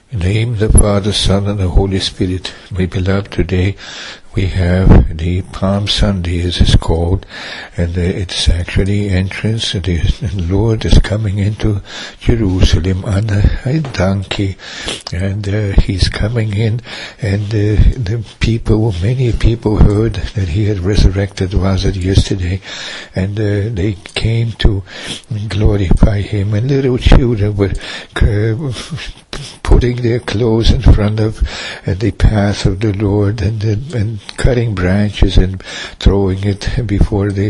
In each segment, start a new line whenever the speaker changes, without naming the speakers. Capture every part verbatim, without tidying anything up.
In the name of the Father, Son, and the Holy Spirit, my beloved, today we have the Palm Sunday, as it's called, and uh, it's actually entrance. The Lord is coming into Jerusalem on a, a donkey, and uh, He's coming in, and uh, the people, many people heard that He had resurrected Lazarus yesterday, and uh, they came to glorify Him, and little children were uh, putting their clothes in front of uh, the path of the Lord, and, uh, and cutting branches and throwing it before the,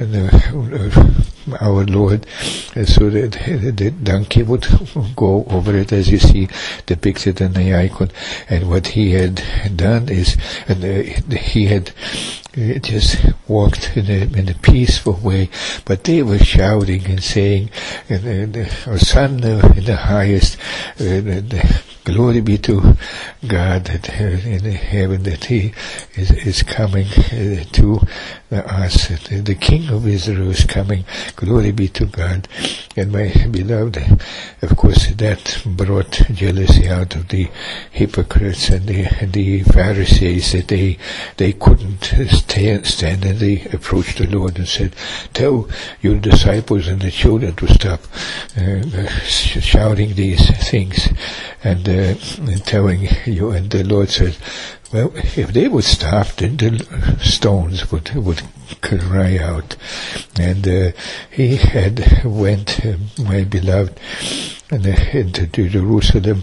uh, our Lord, uh, so that the donkey would go over it, as you see depicted in the icon. And what he had done is, and uh, he had uh, just walked in a, in a peaceful way, but they were shouting and saying, uh, the, our Son uh, in the highest, uh, the, the, glory be to God that uh, in heaven, that He is, is coming uh, to uh, us. The, the King of Israel is coming. Glory be to God. And my beloved, of course, that brought jealousy out of the hypocrites and the, the Pharisees, that they they couldn't stand, stand and they approached the Lord and said, "Tell your disciples and the children to stop uh, shouting these things and uh, telling you." And the Lord said, well, if they would stop, then the stones would would cry out. And uh, he had went, uh, my beloved, and, uh, into Jerusalem.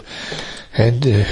And uh,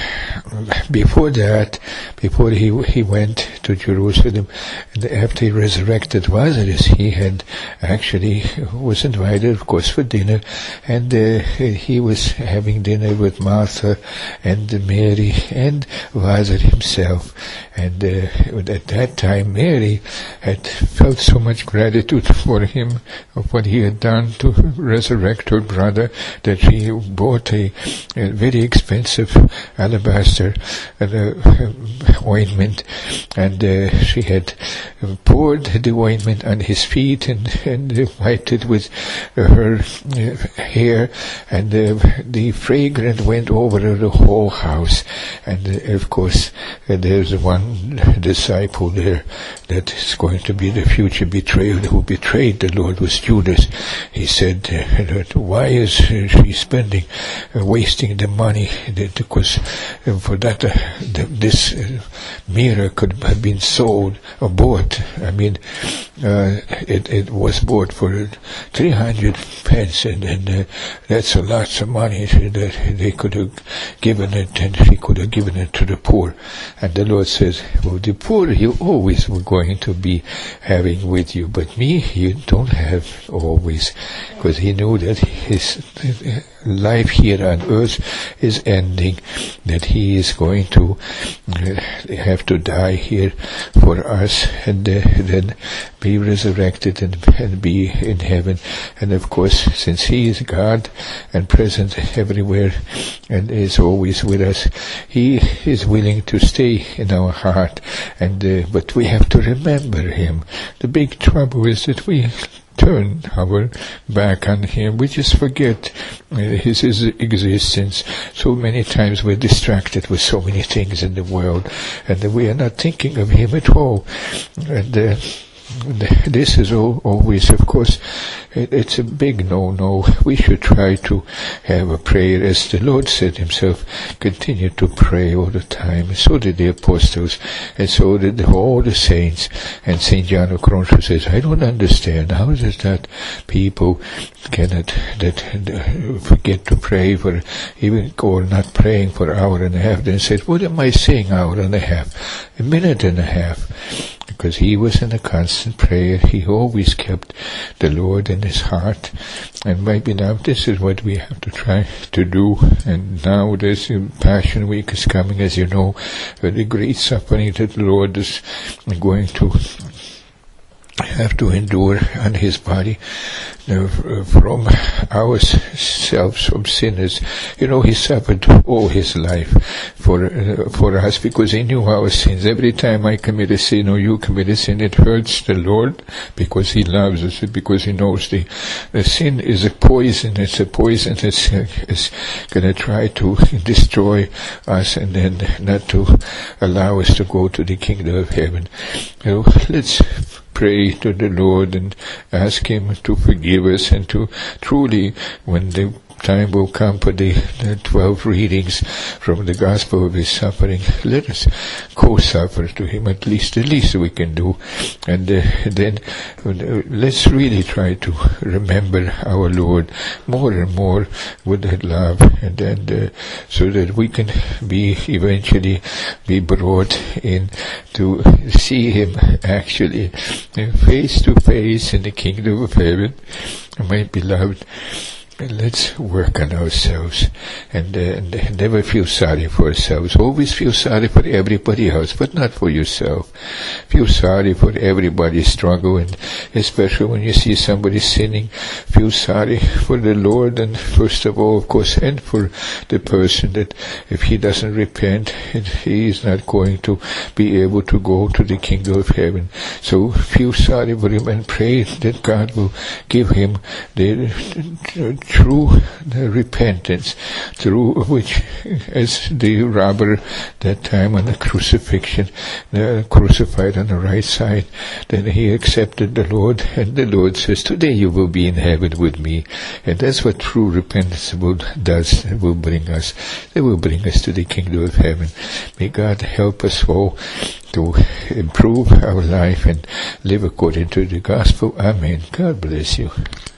before that, before he he went to Jerusalem, and after he resurrected Lazarus, he had actually was invited, of course, for dinner, and uh, he was having dinner with Martha and Mary and Lazarus himself. And uh, at that time, Mary had felt so much gratitude for him, of what he had done to resurrect her brother, that she bought a, a very expensive alabaster uh, ointment, and uh, she had poured the ointment on his feet and, and wiped it with uh, her uh, hair, and uh, the fragrance went over the whole house. And uh, of course, uh, there's one disciple there that is going to be the future betrayer, who betrayed the Lord, was Judas. He said, uh, why is she spending, uh, wasting the money, because uh, for that uh, the, this uh, mirror could have been sold or bought. I mean, uh, it, it was bought for three hundred pence, and, and uh, that's a lot of money that they could have given it, and she could have given it to the poor. And the Lord says, well, the poor you always were going to be having with you, but me you don't have always, because he knew that his life here on earth is ending, that he is going to uh, have to die here for us, and uh, then be resurrected and, and be in heaven. And of course, since he is God and present everywhere and is always with us, he is willing to stay in our heart. And uh, but we have to remember him. The big trouble is that we turn our back on him. We just forget uh, his, his existence. So many times we're distracted with so many things in the world, and we are not thinking of him at all. And uh, this is all, always, of course, it, it's a big no-no. We should try to have a prayer, as the Lord said himself, continue to pray all the time. So did the apostles, and so did all the saints. And Saint John of Cronshire says, I don't understand, how is it that people cannot that uh, forget to pray for, even or not praying for an hour and a half? Then said, what am I saying, hour and a half? A minute and a half. Because he was in a constant prayer. He always kept the Lord in his heart. And my beloved, this is what we have to try to do. And now this Passion Week is coming, as you know, with the great suffering that the Lord is going to have to endure on his body uh, from ourselves, from sinners. You know, he suffered all his life for uh, for us because he knew our sins. Every time I commit a sin or you commit a sin, it hurts the Lord because he loves us, because he knows the, the sin is a poison. It's a poison that's uh, is going to try to destroy us and then not to allow us to go to the kingdom of heaven. You know, let's pray to the Lord and ask him to forgive us and to truly, when the time will come for the, the twelve readings from the gospel of his suffering, let us co-suffer to him, at least the least we can do. And uh, then uh, let's really try to remember our Lord more and more with that love, and then uh, so that we can be eventually be brought in to see him actually face to face in the kingdom of heaven. My beloved, let's work on ourselves and, uh, and never feel sorry for ourselves. Always feel sorry for everybody else, but not for yourself. Feel sorry for everybody's struggle, and especially when you see somebody sinning, feel sorry for the Lord, and first of all, of course, and for the person that if he doesn't repent, he is not going to be able to go to the kingdom of heaven. So feel sorry for him and pray that God will give him the true repentance, through which, as the robber that time on the crucifixion, uh, crucified on the right side, then he accepted the Lord, and the Lord says, today you will be in heaven with me. And that's what true repentance will, does. It will bring us. It will bring us to the kingdom of heaven. May God help us all to improve our life and live according to the gospel. Amen. God bless you.